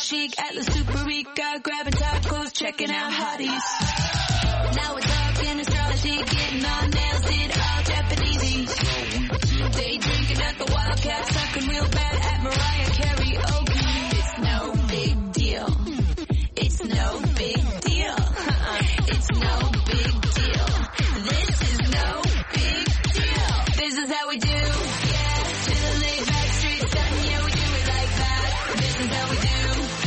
chic, Atlas Super Rica, grabbing tacos, checking out hotties. Now we're talking astrology, getting our nails did, all Japanesey. Day drinking at the Wildcat, sucking real bad at Mariah karaoke. It's no big deal. It's no big deal. It's no big deal. This is no big deal. This is how we do. Yeah, chillin' laid back, straight sun. Yeah, we do it like that. This is how we do.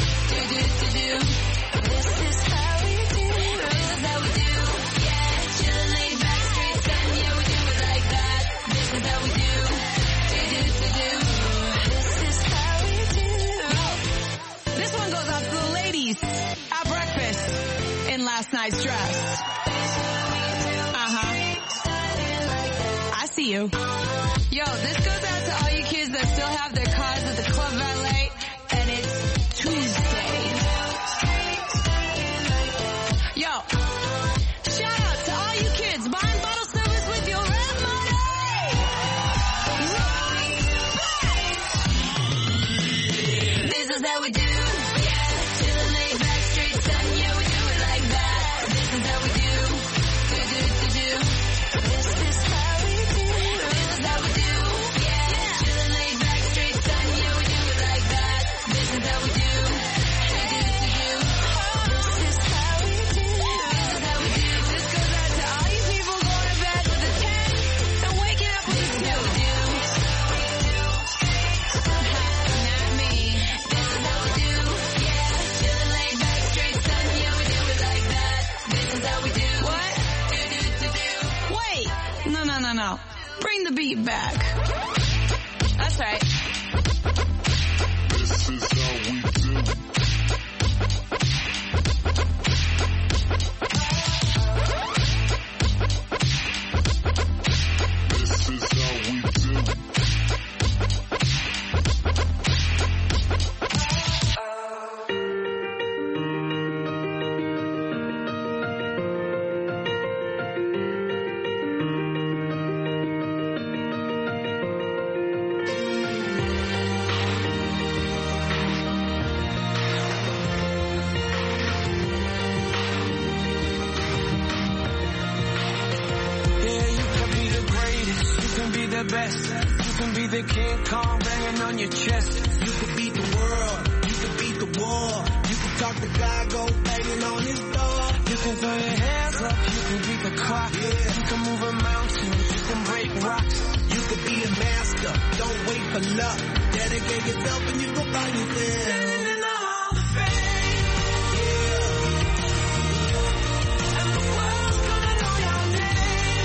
This is how we do. This is how we do. Yeah, chillin' laid back, straight sun. Yeah, we do it like that. This is how we do. This is how we do. This one goes out to the ladies at breakfast in last night's dress. I see you. Yo, this goes out to all you kids that still have their cars at the club valet, and it's Tuesday. Yo, shout out to all you kids buying bottle service with your rent money. This is how we do. Yeah, chillin' laid back, straight sun. Yeah, we do it like that. This is how we do. This is how we do. This is how we do. Yeah, chillin' laid back, straight sun. Yeah, we do it like that. This is how we do. This is how we do. This is how we do. This goes out to all you people going to bed with a 10 and waking up with a 2. Not me. This is how we do. Yeah, chillin' laid back, straight sun. Yeah, we do it like that. This is how we do. What? Wait. No. Bring the beat back. That's right. This is how we do. This is how we do. Yeah, you can be the greatest, you can be the best, you can be the King Kong banging on your chest. You could beat the world, you could beat the war. You could talk to God, go banging on his door. You can throw your hands up, you can beat the clock. You can move a mountain, you can break rocks. You could be a master, don't wait for luck. Dedicate yourself and you can find yourself. Standing in the Hall of Fame, and the world's gonna know your name.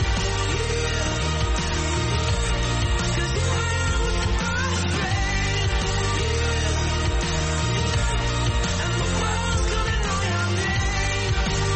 'Cause you ran with the first grade, and the world's gonna know your name.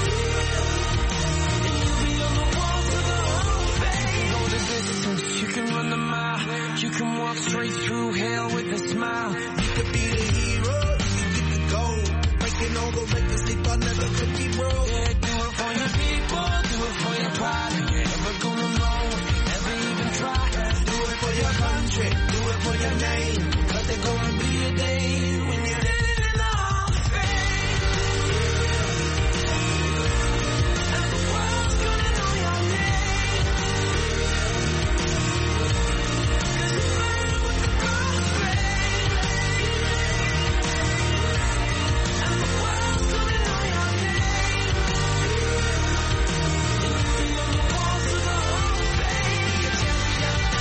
And you'll be on the walls of the Hall of Fame. You can go the distance, you can run the mile, you can walk straight through hell with a smile. You could be the hero, you could get the gold. Breaking all the records they thought never could be broke. Yeah, do it for your people, do it for your pride. You ain't never gonna know if you never even try. Do it for your country, do it for your name. But there's gonna be a day when you're Standing in the Hall of Fame, and the world's gonna know your name. 'Cause you ran with the first grade, and the world's gonna know your name. And you'll be on the walls of the Hall of Fame.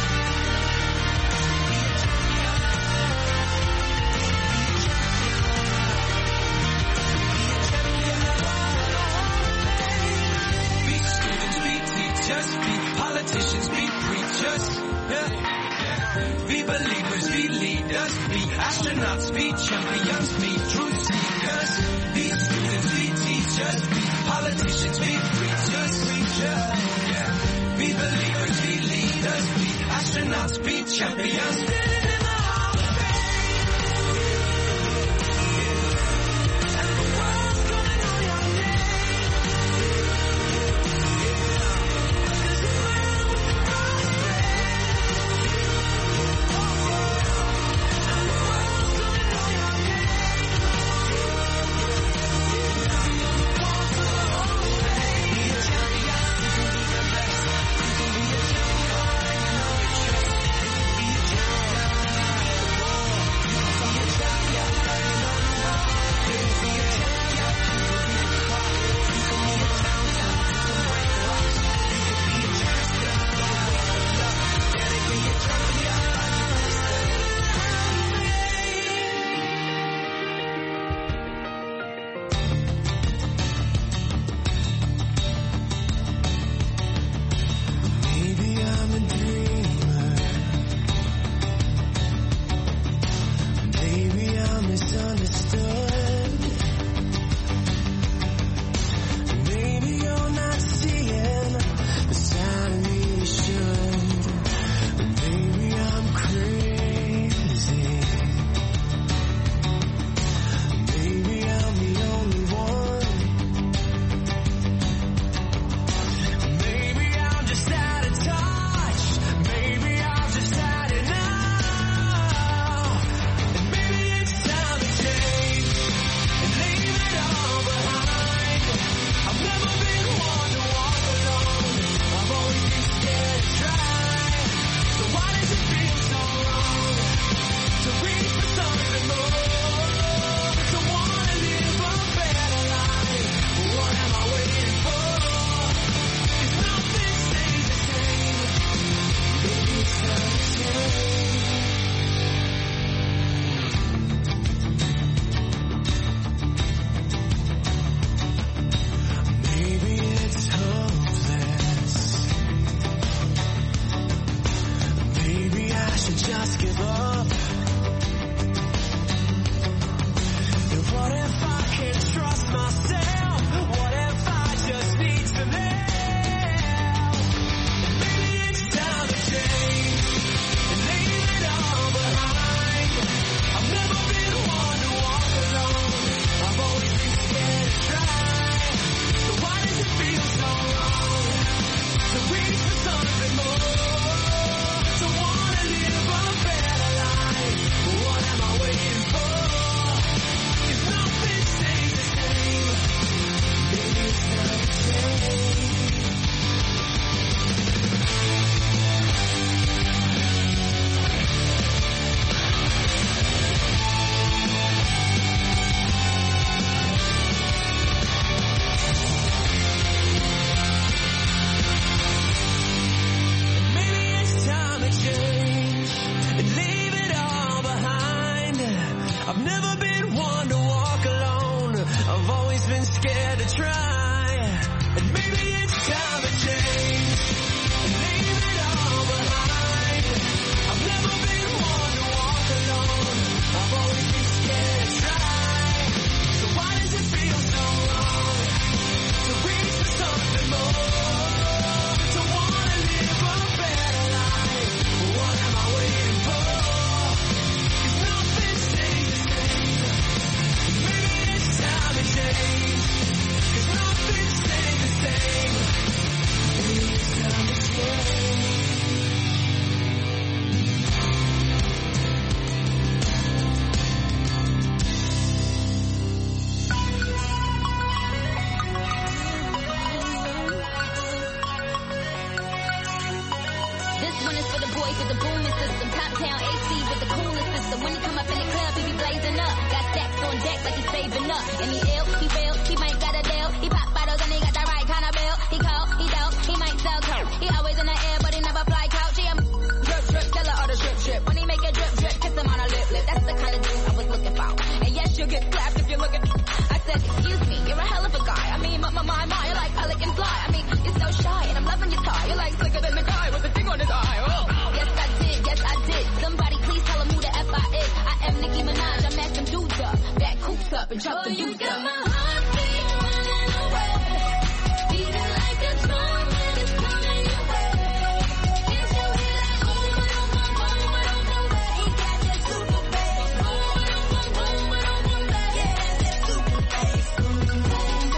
Be students, be teachers, be politicians, be preachers. Yeah. Be believers, be leaders, be astronauts, be champions, be truth seekers. Be students, be teachers, be politicians, be preachers. Yeah. Be believers, be leaders, be astronauts, be champions. Standing in the Hall of Fame, and the world's gonna know your name. 'Cause you ran with the first grade, and the world's gonna know your name. try. And maybe it's time to change and leave it all behind. I've never been one to walk alone. I've always been scared to try. So why does it feel so wrong to reach for something more? To wanna live a better life. What am I waiting for? 'Cause nothing stays the same. Maybe it's time to change. 'Cause nothing stays the same. Maybe it's time to change. This one is for the boys with the booming system. Top town AC with the coolest system. When he come up in the club, he be blazing up. Got stacks on deck like he's saving up. And he ill, he real, he might got a deal. He pop bottles and he got the right kind of bill. He cold, he dope, he might sell coke. He always in the air, but he never fly couch. He a drip, drip, tell her all the drip, drip. When he make a drip, drip, kiss him on a lip, lip. That's the kind of dude I was looking for. And yes, you'll get slapped if you're looking. I said, excuse me, you're a hell of a guy. I mean, my, you're like pelican fly. I mean, you're so shy, and I'm loving your tie. You're like slicker than the guy with the thing on his eye. Oh. Yes I did. Somebody please tell him who the F I is. I am Nicki Minaj, I'm at them dudes up. Back coops up and chop them dudes up. You got my heartbeat running away. Beating like a drum when it's coming your way. Can't you hear that? Boom, boom, boom, boom, boom, boom, boom. He got that super bass. Boom, boom, boom, boom, boom, boom, boom. Yeah, that super bass. Boom, boom, boom, boom, boom, boom.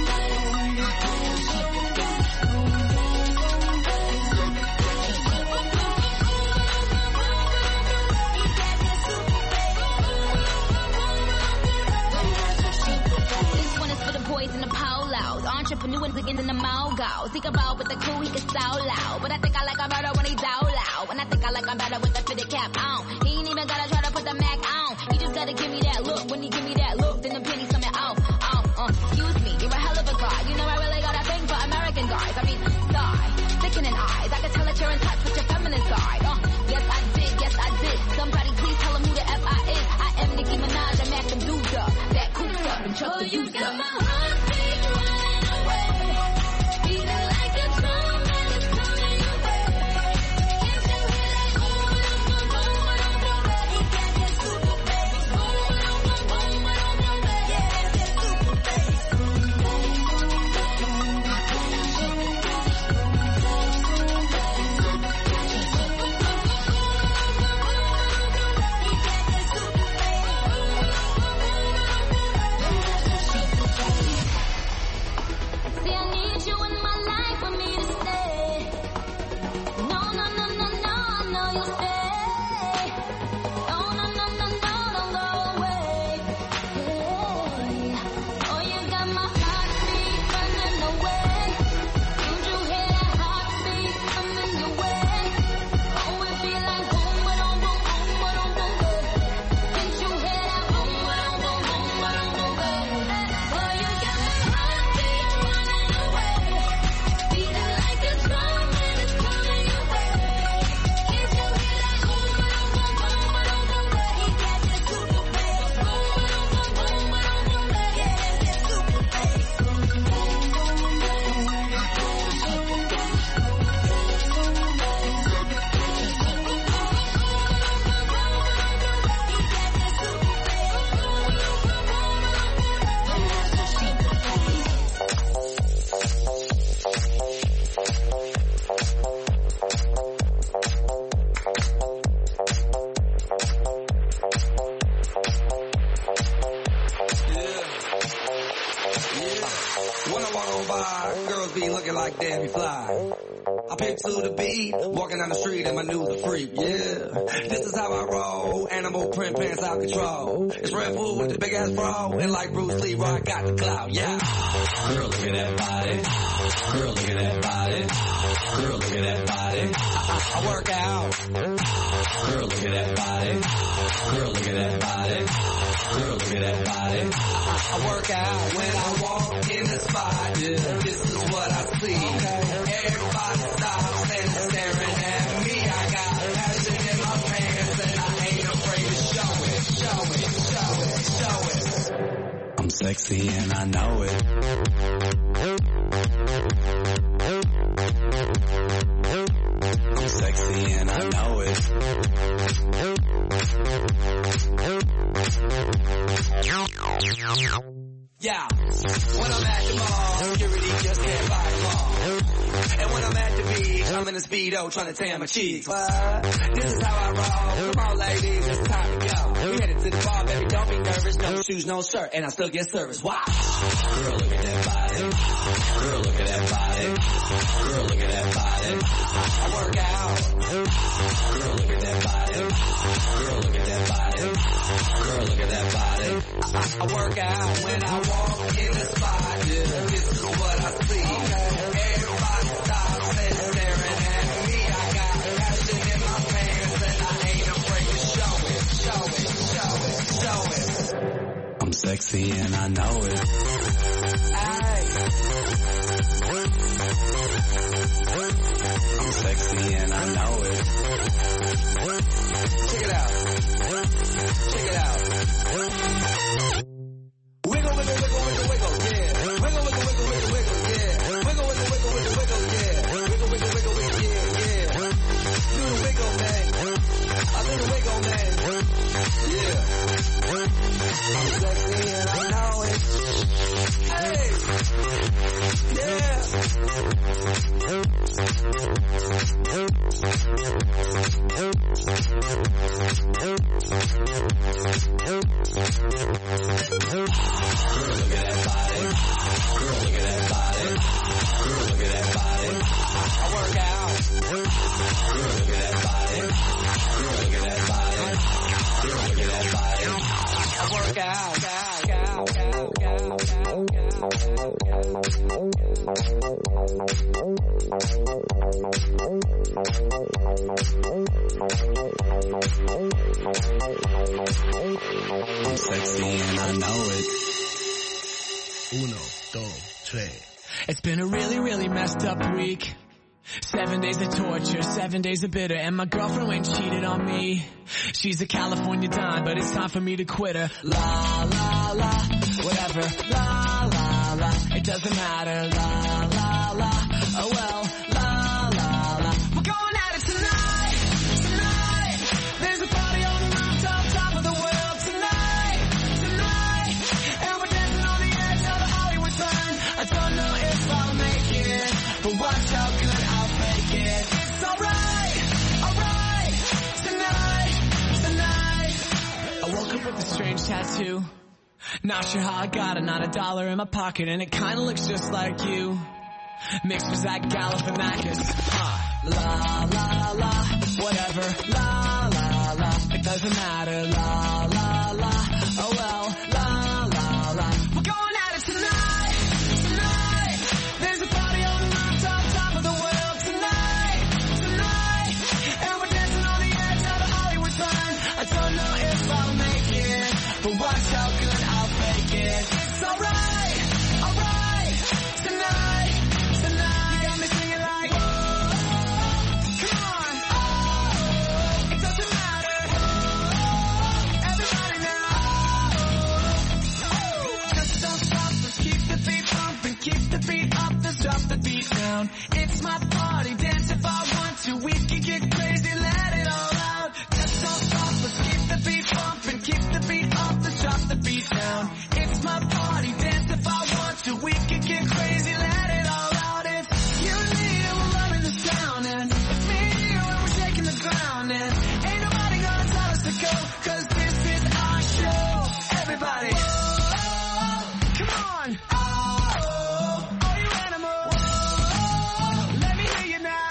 In the polos, entrepreneurs again in the mogos. Think about with the crew, he can so loud. But I think I like him better when he's out loud. And I think I like him better with the fitted cap on. He ain't even gotta try to put the Mac on. He just gotta give me that look. When he give me that look, then the pennies coming off. Excuse me, you're a hell of a guy. You know I really got a thing for American guys. I mean, sigh, sickening eyes. I can tell that you're in touch with your feminine side. Yes I did. Somebody please tell him who the F I is. I am Nicki Minaj, I'm at them dudes up. That coops up and chuck the dudes up. like Debbie Fly. I pick to the beat, walking down the street and my news a freak, yeah. This is how I roll, animal print pants out control. It's Red Bull with the big ass bra, and like Bruce Lee, I got the clout, yeah. Girl, look at that body. Girl, look at that body. Girl, look at that body. I work out. Girl, look at that body. Girl, look at that body. Girl, look at that body. I work out when I walk in the spot. Yeah, this is what I see. Everybody stops and staring at me. I got passion in my pants and I ain't afraid to show it. Show it, show it, show it. I'm sexy and I know it. I'm sexy and I know it. Yeah, when I'm at the mall, security just can't buy them all. And when I'm at the beach, I'm in a Speedo trying to tan my cheeks. What? This is how I roll. Come on, ladies, it's time to go. We headed to the bar, baby, don't be nervous. No shoes, no shirt, and I still get service. Wow. Girl, look at that body. Girl, look at that body. Girl, look at that body. I work out. Girl, look at that body. Girl, look at that body. Girl, look at that body. I work out when I walk in the spot. Yeah, this is what I see. Everybody stops and staring at me. I got passion in my pants and I ain't afraid to show it, show it, show it, show it. I'm sexy and I know it. I'm sexy and I know it. Check it out. Check it out. Wiggle, wiggle, wiggle, wiggle, wiggle, yeah. Wiggle, wiggle, wiggle, wiggle, wiggle, yeah. Wiggle, wiggle, wiggle, wiggle, wiggle, yeah. Wiggle, wiggle, wiggle, wiggle, yeah, yeah. Do the wiggle, man. I do the wiggle, man. Yeah. I'm sexy and I know it. Hey. Yeah. I'm sexy and I know it. 1, 2, 3. It's been a really, really messed up week. 7 days of torture, 7 days of bitter, and my girlfriend went and cheated on me. She's a California dime, but it's time for me to quit her. La, la, la, whatever. La, la, la, it doesn't matter. La, la, la, oh well. La, la, la, we're going at it tonight, tonight. There's a party on the rooftop, top of the world tonight, tonight. And we're dancing on the edge of the Hollywood sign. I don't know if I'll make it, but watch how good I'll fake it. It's alright, tonight, tonight. I woke up with a strange tattoo. Not sure how I got it, not $1 in my pocket, and it kinda looks just like you. Mixed with Zach Galifianakis. La, la, la, whatever. La, la, la, it doesn't matter. La, la, la, oh well. La, la, la, we're going at it tonight, tonight. There's a party on the rooftop, top of the world tonight, tonight. And we're dancing on the edge of the Hollywood sign. I don't know if I'll make it, but watch how good I'll fake it. It's alright, tonight, tonight. You got me singing like, oh, come on, oh, it doesn't matter, oh, everybody now, oh, just don't stop, let's keep the beat pumping, keep the beat up, let's drop the beat down. It's my party, dance if I want to, we can get crazy, let it all out. Just don't stop, let's keep the beat pumping, keep the beat up, let's drop the beat down. It's my party, dance if I want to, we can get crazy, let it all out. It's you and me and we're running this town, and it's me and you and we're shaking the ground, and ain't nobody gonna tell us to go, cause this is our show. Everybody, oh, come on, oh, all you animals, oh, let me hear you now.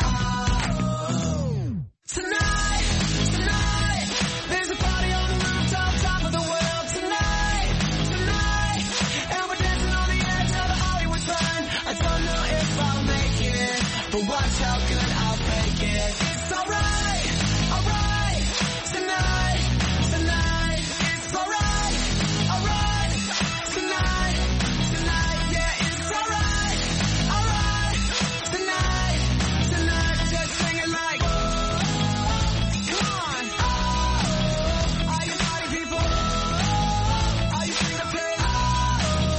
Tonight, tonight, there's a party on the rooftop, top of the world tonight, tonight. And we're dancing on the edge of the Hollywood sign. I don't know if I'll make it, but watch how good I'll fake it. It's alright, tonight, tonight. It's alright, tonight, tonight. Yeah, it's alright, tonight, tonight. Just sing it like, oh, come on, oh, all you party people, oh, all you sing the praise, oh,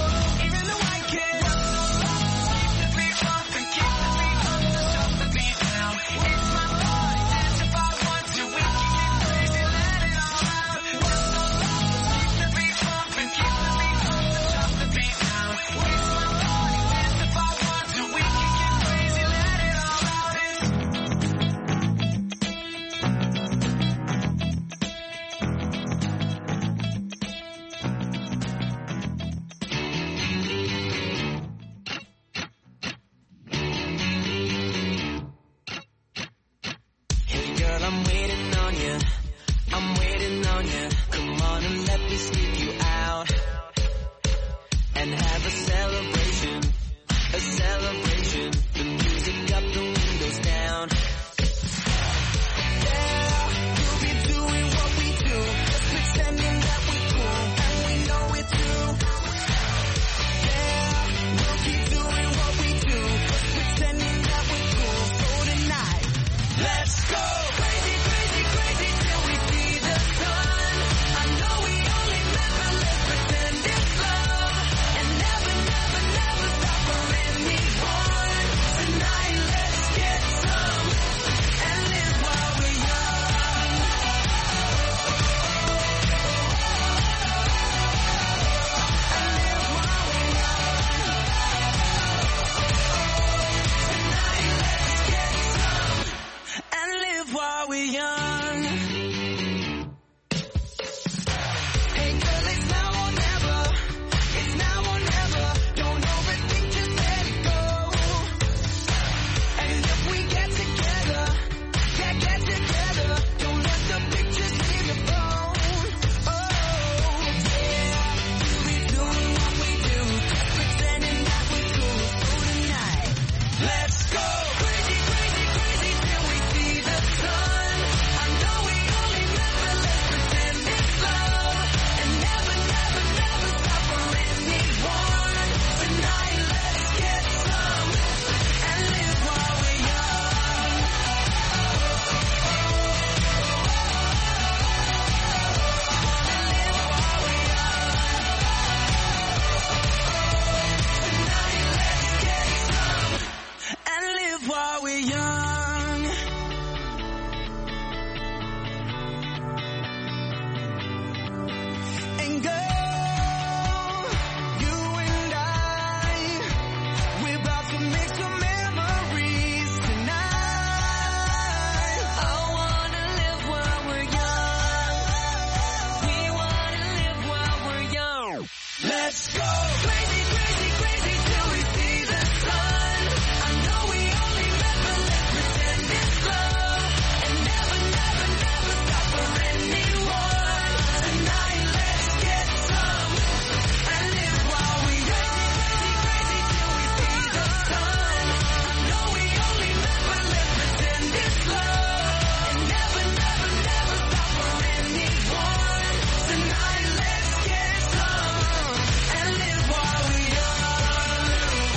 let's go. Crazy, crazy, crazy till we see the sun. I know we only met, but let's pretend it's love. And never, never, never stop for anyone. Tonight, let's get some and live while we young. Crazy, crazy till we see the sun. I know we only met, but let's pretend it's love. And never, never, never stop for anyone. Tonight, let's get some and live while we young.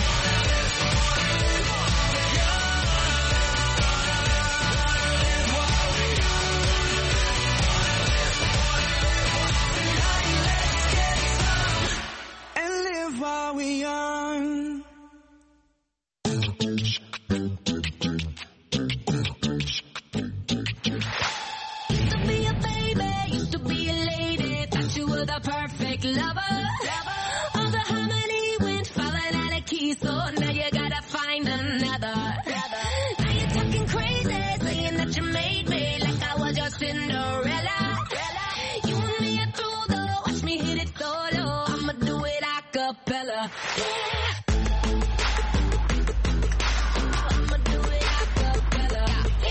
And live while we young. Used to be a baby, used to be a lady, thought you were the perfect lover. All the harmony went falling out of key, so now you gotta find another. Now you're talking crazy, saying that you made me like I was your Cinderella. You and me are through though, watch me hit it solo, I'ma do it a cappella. I'ma do it a cappella.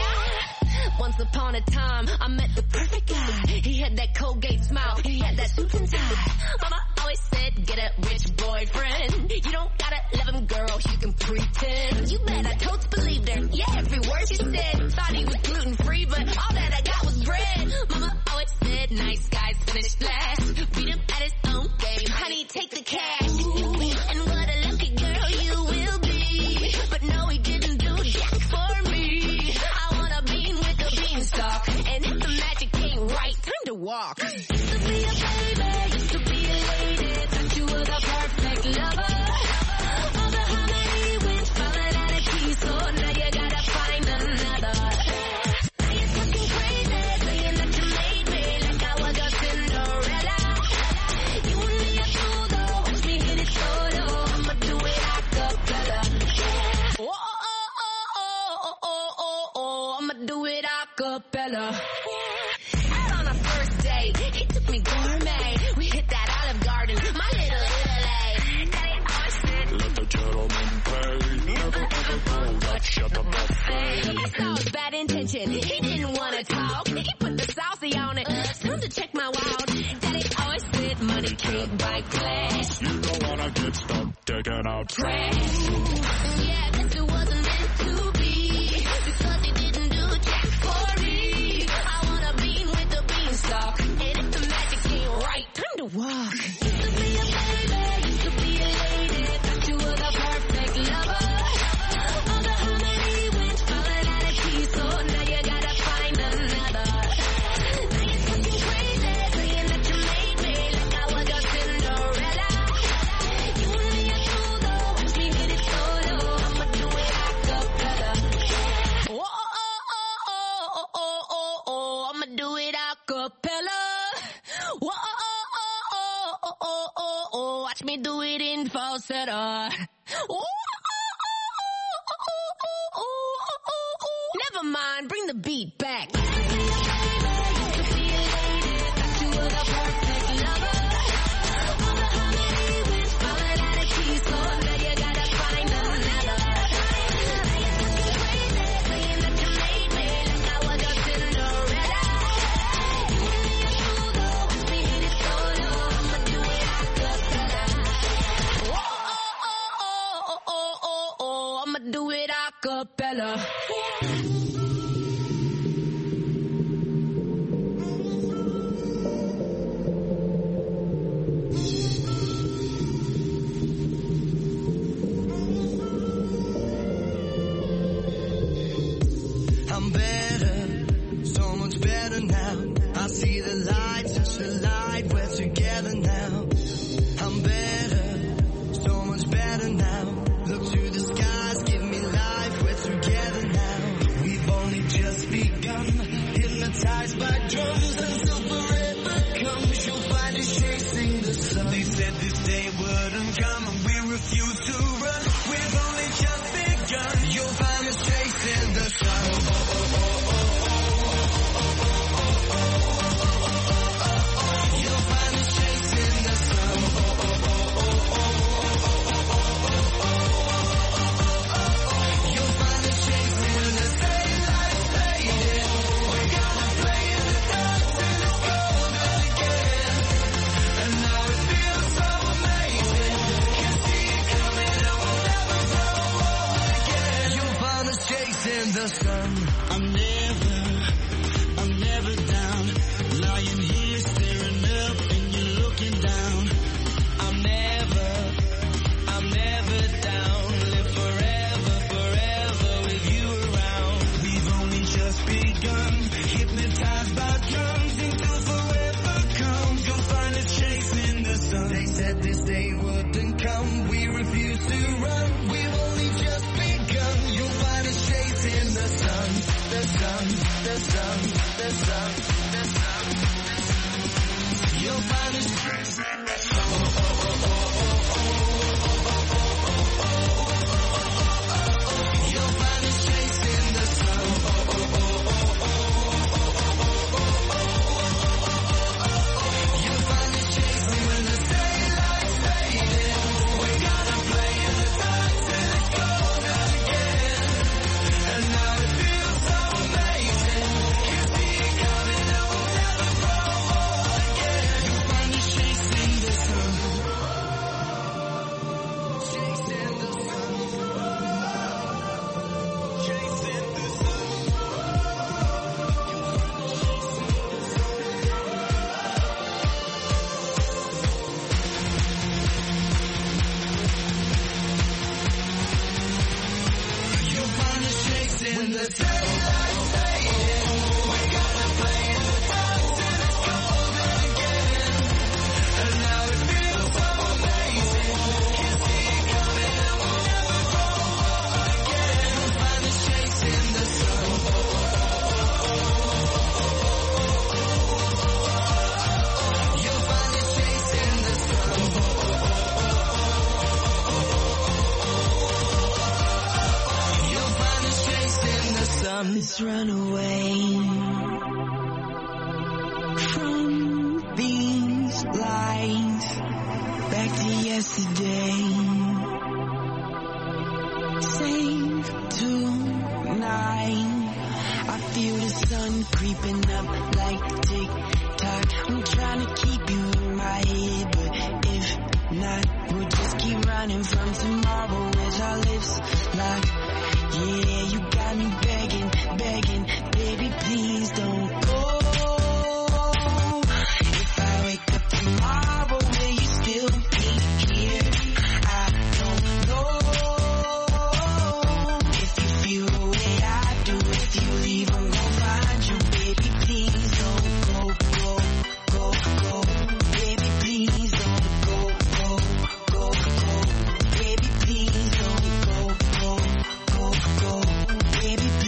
Once upon a time, I met the perfect guy. He had that Colgate smile, he had that suit and tie. Mama always said, get a rich boyfriend. You don't gotta love him, girl, you can pretend. You bet I totes believed her, yeah, every word she said. Thought he was gluten-free, but all that I got was bread. Mama always said, nice guys finish last. Beat him at his own game, honey, take the cash. And what a lucky girl you will be. But no, he didn't do jack for me. I wanna bean with the beanstalk. And if the magic ain't right, time to walk. Used to be a baby, used to be a lady, thought you were the perfect lover. All the harmony went falling out of key, so now you gotta find another. Now you're talking crazy, saying that you made me like I was your Cinderella. You and me are through though, watch me hit it solo, I'ma do it a cappella. Oh, oh, oh, oh, oh, oh, oh, I'ma do it a cappella. Out on a first date, he took me gourmet. We hit that Olive Garden, my little Italy. Daddy always said, Let the gentleman pay. Never ever go touch at the buffet. I saw his bad intention. He didn't want to talk. He put the saucy on it. Time to check my wild. Daddy always said money can't buy class. You don't wanna get stuck taking out Trash. Yeah, guess it wasn't meant to be. Because he didn't do jack for me. I wanna bean with the beanstalk. And if the magic ain't right, time to walk. Used to be a baby, used to be a lady, thought you were the perfect lover. All the harmony went falling out of key, so now you gotta find another. Now you're talking crazy, saying that you made me like I was your Cinderella. You and me are through though, watch me hit it solo, I'ma do it a cappella. Oh, oh, oh, oh, oh, oh, oh, oh, I'ma do it a cappella. Oh, oh, oh, oh, oh, oh, oh, oh, watch me do it in falsetto. Oh, oh, oh, oh, oh, oh, oh. Never mind, bring the beat back. Used to be a baby, used to be a lady, thought you were the perfect lover. All the harmony went falling out of key, so now you gotta find another. Now you're talking crazy, saying that you made me like I was your Cinderella. You and me are through though, watch me hit it solo, I'ma do it a cappella. Oh, oh, oh, oh, oh, oh, oh, I'ma do it a cappella. I'm better, so much better now. I see the light, touch the light, we're together now. I'm better, so much better now. Look to the skies, give me life, we're together now. We've only just begun, hypnotized by drums until forever comes. You'll find us chasing the sun. They said this day wouldn't come, and we refuse to run. We've only just begun. You'll find us chasing the sun. You'll find us chasing the sun. said this day wouldn't come. We refuse to run. We've only just begun. You'll find us chasing the sun, the sun, the sun, the sun, the sun, the sun. You'll find us chasing the sun. Let's run away from these lines back to yesterday. Same tonight. I feel the sun creeping up like tick-tock. I'm trying to keep you in my head, but if not, we'll just keep running from tomorrow as our lips lock. Yeah, you got me begging, begging, baby, please don't go. If I wake up tomorrow, will you still be here? I don't know. If you feel the way I do, if you leave, I'm gonna find you, baby, please don't go, go, go, go. Baby, please don't go, go, go, go. Baby, please don't go, go, go, go. Baby, please.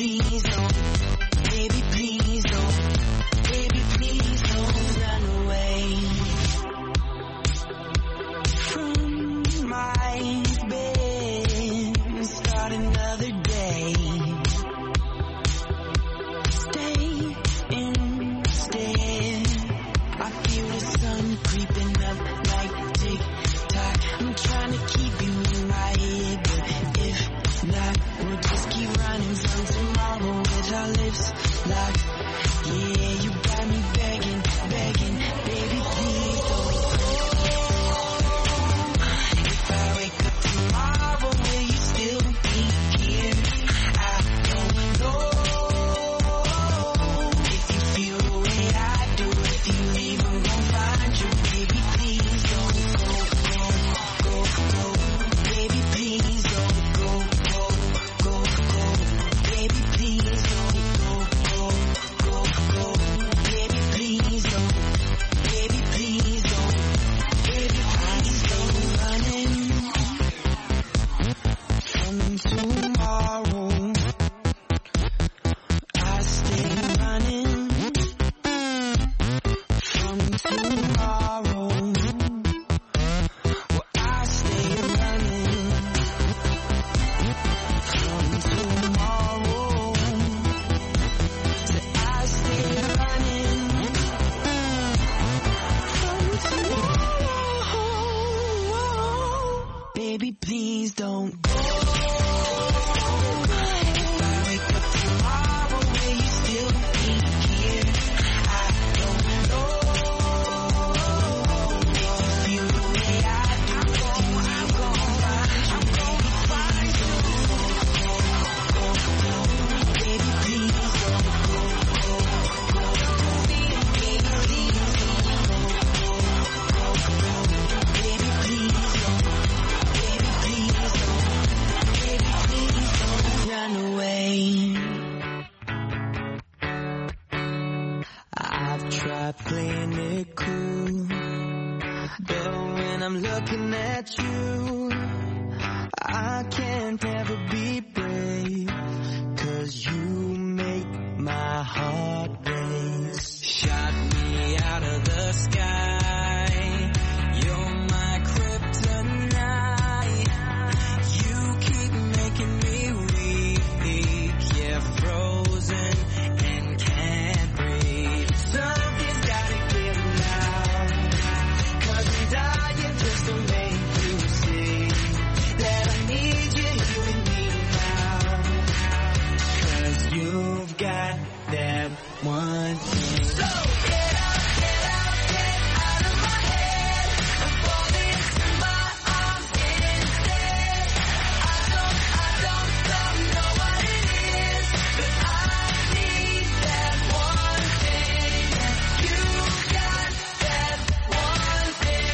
when I'm looking at you. I can't ever be brave, 'cause you make my heart race. Shot me out of the sky, you're my kryptonite. You keep making me weak, yeah, frozen and can't breathe. Something's gotta give now, 'cause I'm dying just to make you see that I need you here with me now. 'Cause you've got that one thing. So get out, get out, get out of my head. I'm falling into my arms instead. I don't know what it is, but I need that one thing. You got that one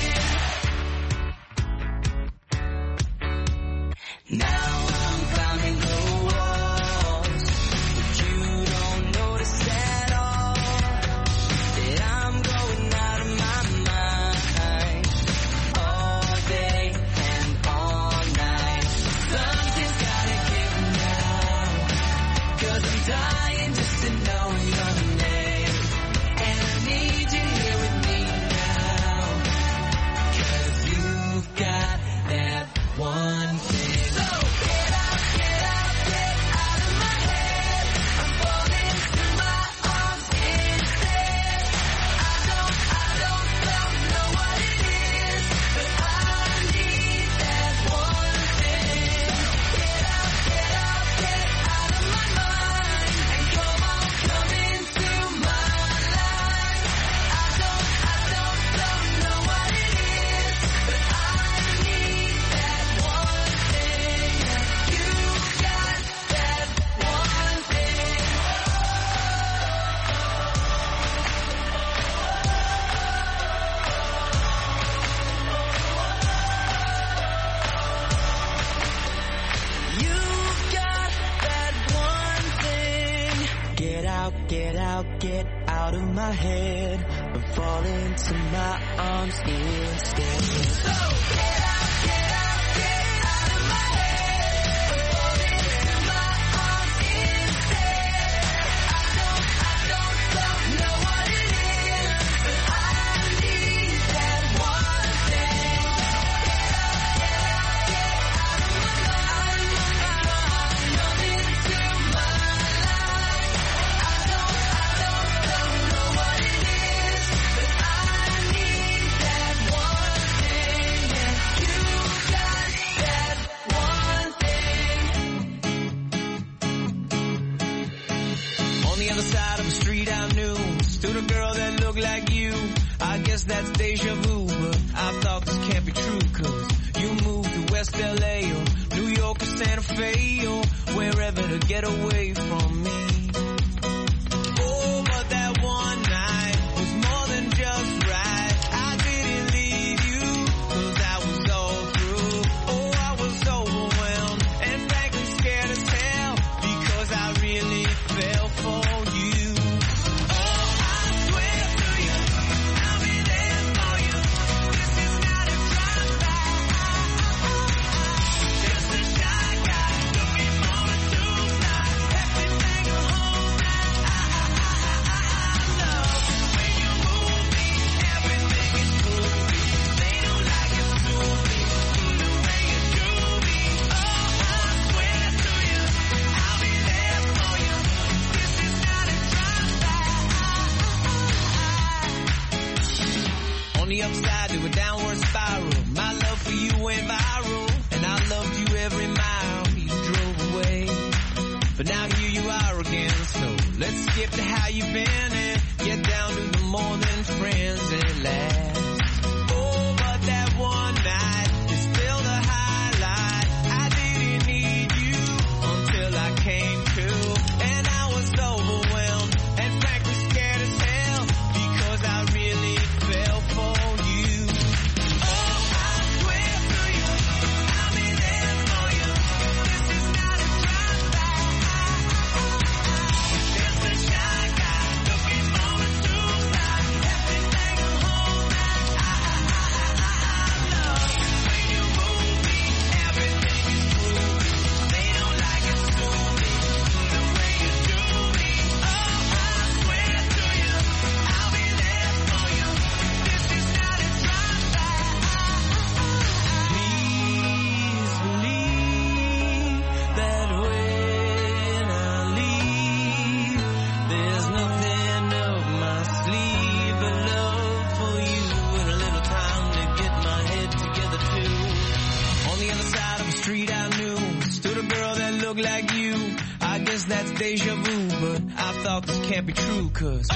thing. Now I'm climbing the walls, but you don't notice at all that I'm going out of my mind all day and all night. Something's gotta give now, 'cause I'm dying just to know your name. And I need you here with me now, 'cause you've got that one thing. So get out, get out, get out of my head. I'm falling into my arms instead. I don't know what it is, but I need that one thing. Get out, get out, get out of my mind, and come on, come into my life. I don't know what it is, but I need that one thing. You got that one thing. You've got that one thing. Get out, get out, get out of my head. I'm falling into my arms instead. So get out, get out, get out of my head. I'm falling into my arms instead. I don't know what it is, but I need that one thing. Get out, get out, get out of my mind. Come into my life. I don't know what it is, but I need that one thing. You got that one thing. On the other side of the street I knew stood a girl that looked like you. I guess that's deja vu, but I thought this can't be true, 'cause you moved to West LA or New York or Santa Fe or wherever to get away from me. Oh, but that one night was more than just right. I didn't leave you, 'cause I was all through. Oh, I was overwhelmed and frankly scared as hell, because I really fell for you. Oh, I swear to you, I'll be there for you. This is not a drive-by. Just a shy guy looking for a two-side. Everything a whole night. I know when you move me, everything is groovy. They don't like it groovy, the way you do me. Oh, I swear to you, I'll be there for you. This is not a drive-by. On the upside to a downward spiral, my love for you went viral, and I loved you every mile you drove away. But now here you are again, so let's skip to how you've been and get down to the more than friends at last. Oh, but that one night is still the highlight. I didn't need you until I came to, and I was overwhelmed and frankly scared as hell, because I really fell for you. Oh, I swear to you, I'll be there for you. This is not a drive-by. Just a shy guy looking for a two-side. dog like you. I guess that's deja vu, but I thought this can't be true, cause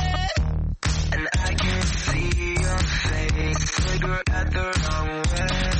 at the wrong way.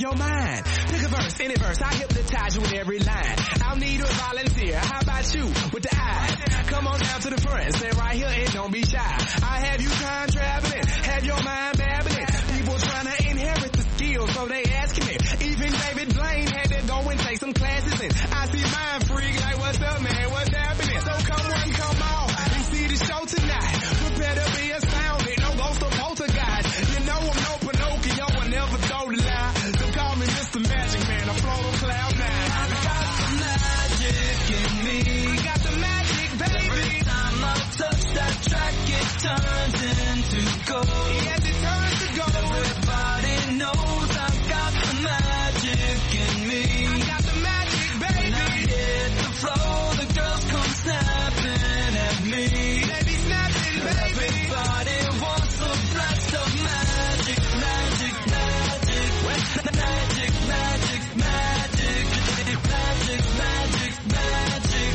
your mind. Pick a verse, any verse, I hypnotize you with every line. I'll need a volunteer. How about you with the eyes? Come on down to the front, stand right here and don't be shy. I have you time traveling, have your mind babbling. People trying to inherit the skills, so they asking me. Even David Blaine had to go and take some classes in. I see Mind Freak like, what's up, man? What's happening? So come on, come on, and see the show tonight. Prepare to be astounded, no ghost or poltergeist. You know I'm no Pinocchio, I never told a lie. So call me Mr. Magic Man, I float on cloud nine. I got the magic in me. I got the magic, baby. Every time I touch that track, it turns into gold. Yes, it turns to gold. Everybody knows I got the magic in me. I got the magic, baby. When I hit the floor, the girls come snapping at me. They be snapping, baby. Everybody wants a blast of magic, magic, magic. Magic, magic, magic. Magic, magic, magic.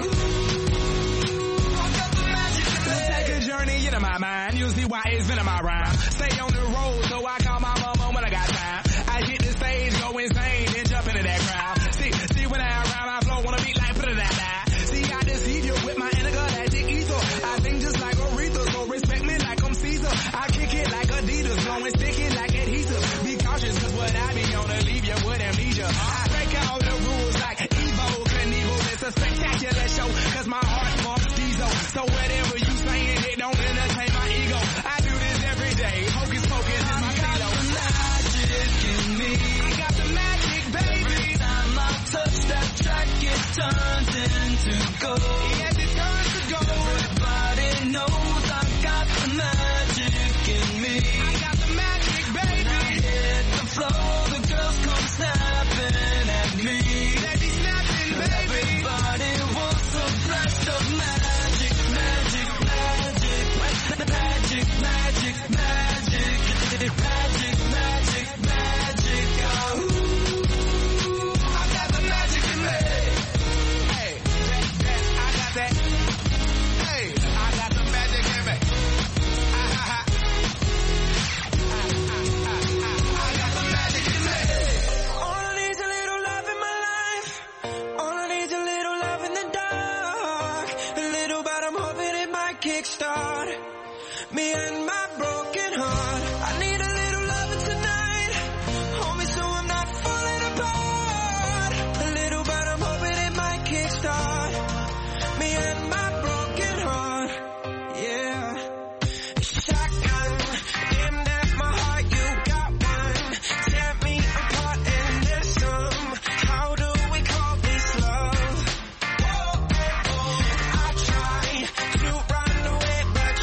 Ooh, I got the magic in me. Take a journey into my mind. You'll see why it's been in my rhyme. Stay on the road, so I call my mama when I got time. I hit the stage, go insane, then jump into that crowd. See when I around, I flow on a beat like put it that. See, I deceive you with my intergalactic ether. I think just like Aretha, so respect me like I'm Caesar. I kick it like Adidas, blowing sticky like adhesive. Be cautious, cause what I be on to leave you with amnesia. I break all the rules like Evo Knievel. It's a spectacular show, cause my heart pumps diesel. So whatever you saying, it don't entertain my ego. I do this every day, hocus pocus is my stilo. Magic in me. I got the magic, baby. Every time I touch that track, it turns into gold. Yes, it turns to gold. Everybody knows I got the magic in me. I got the magic, baby. When I hit the floor, the girls come snapping at me. They be snapping, baby. Everybody wants a blast of magic, magic, magic. Magic, magic, magic. Magic, magic, magic. Ooh, I got the magic in me. Hey, I got that. Hey, I got the magic in me. I got the magic in me. All I need's a little love in my life. All I need's a little love in the dark. A little, but I'm hoping it might kickstart me and my broken heart. I need a little loving tonight. Hold me so I'm not falling apart. A little, but I'm hoping it might kickstart me and my broken heart. Yeah. Shotgun, aimed at my heart, you got one. Tear me apart and there's some. How do we call this love? I try to run away, but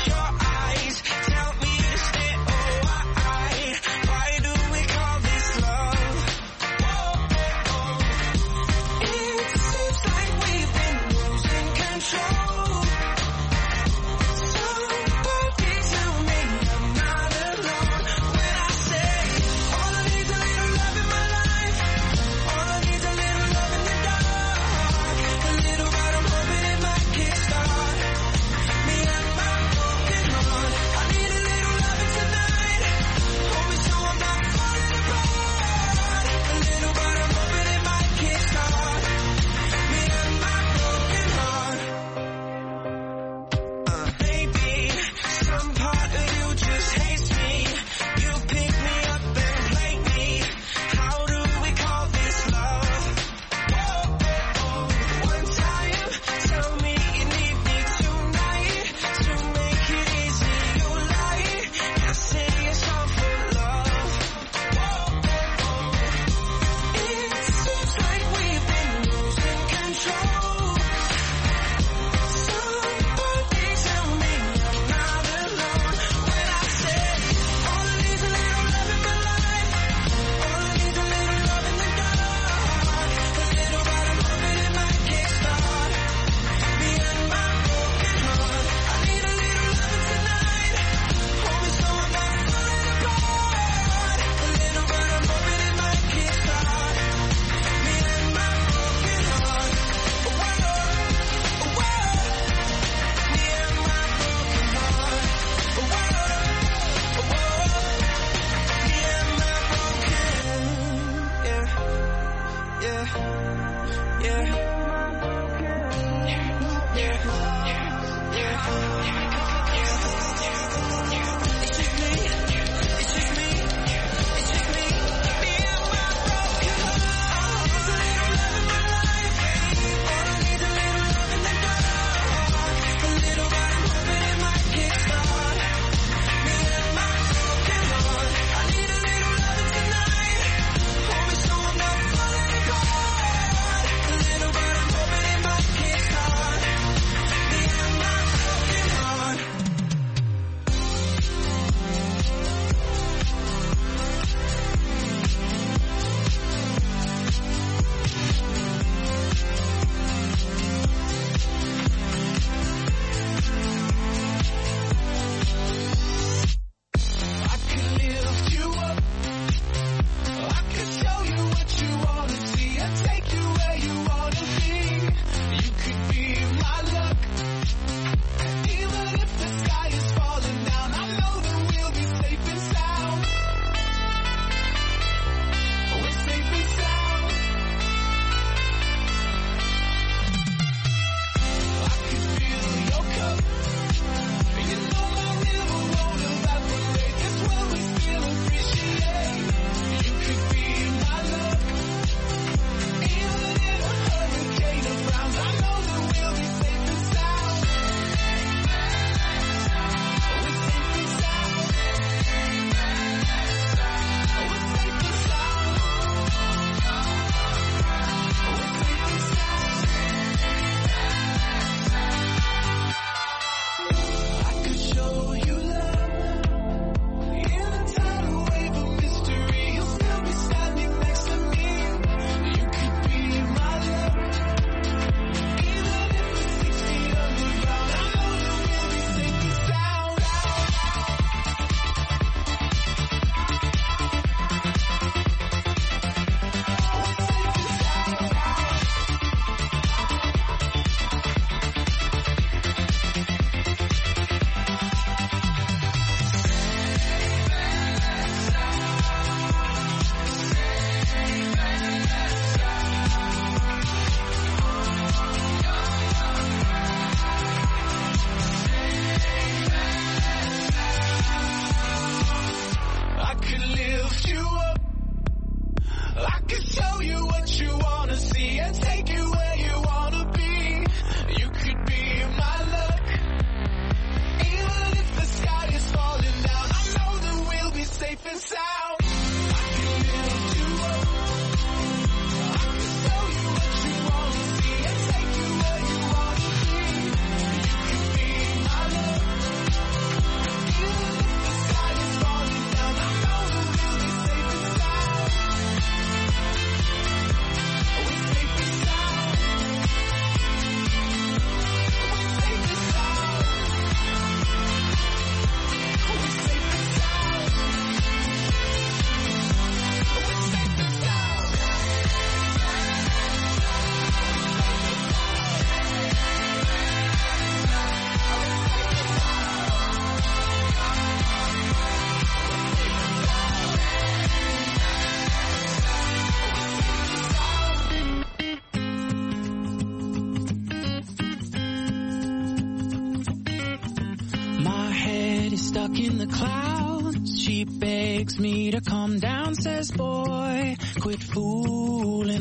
stuck in the clouds. She begs me to calm down, says, boy, quit fooling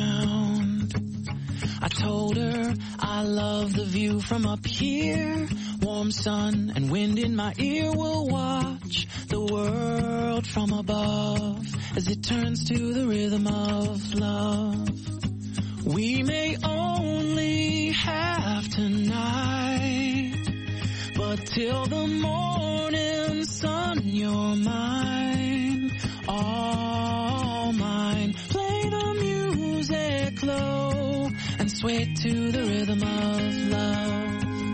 around. I told her I love the view from up here. Warm sun and wind in my ear, will watch the world from above as it turns to the rhythm of love. We may only have tonight, but till the morning sun, you're mine, all mine. Play the music low and sway to the rhythm of love.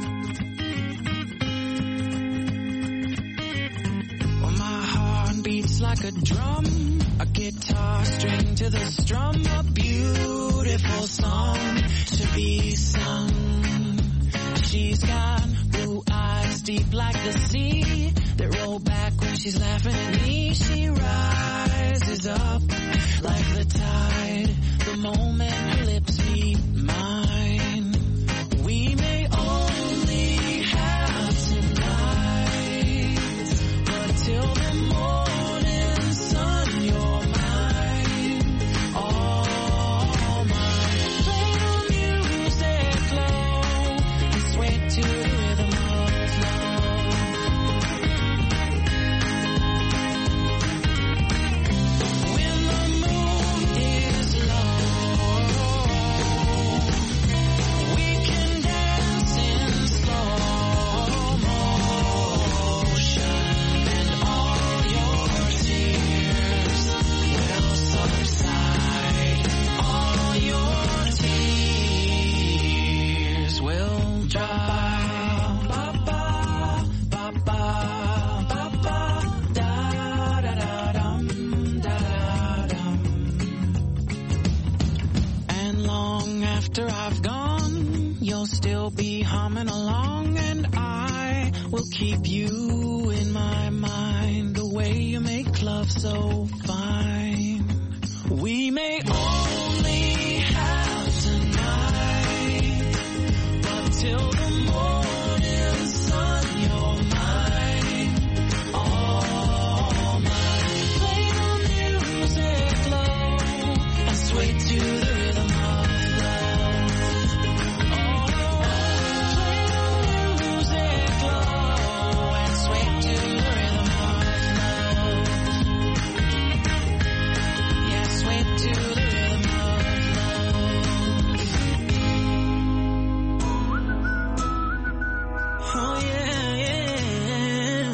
Well, my heart beats like a drum, a guitar string to the strum, a beautiful song to be sung. She's got blue eyes deep like the sea that roll back when she's laughing at me, she rises up like the tide. The moment her lips meet mine, we may only have tonight, but till the morning sun, you're mine, all mine. Play the music low and sway to the rhythm of love. When the moon is low, we can dance in slow motion, and all your tears will subside. All your tears will dry. Ba ba ba ba ba ba da da da dum da da dum. And long after I've gone, you'll still be humming along, and I will keep you in my mind. The way you make love so fine. We may only have tonight, but till the morning sun, you're mine, all mine. Play the music low and sway to the rhythm of love. Play the music low and sway to the rhythm of love. Yeah, sway to the rhythm of love. Oh yeah, yeah.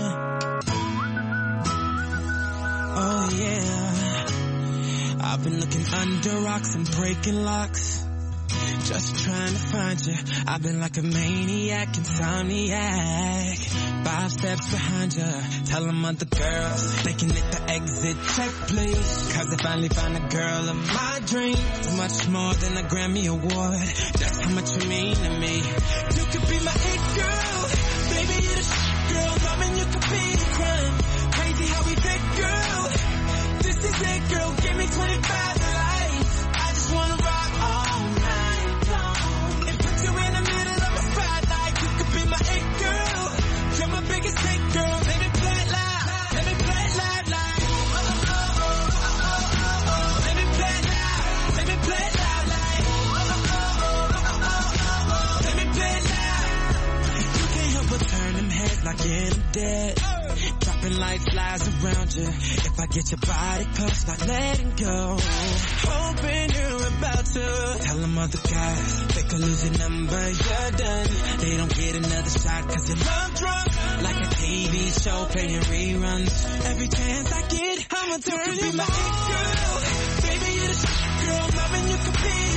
Oh yeah. I've been looking under rocks and breaking locks, just trying to find you. I've been like a maniac, insomniac, 5 steps behind you. Tell them other girls they can hit the exit check, please. Cause I finally found a girl of my dreams. Much more than a Grammy award, that's how much you mean to me. You could be my it girl, baby, you're the shit girl. Loving you could be a crime. Crazy how we fit, girl. This is it, girl. Give me 25 to life. I just wanna rock all night long and put you in the middle of my spotlight. You could be my it girl. You're my biggest hit, girl. Let me play it loud. Let me play it loud, like. Let me play it loud. Let me play it loud, like. Let me play it loud. You can't help but turn them heads like you're dead. Dropping light flies around you. If I get your body close, not letting go. Hoping you're about to tell them other guys they could lose your number, you're done. They don't get another shot cause you're love drunk, like a TV show playing reruns. Every chance I get, I'ma turn you my it girl. Baby, you're the shit girl. Loving you could be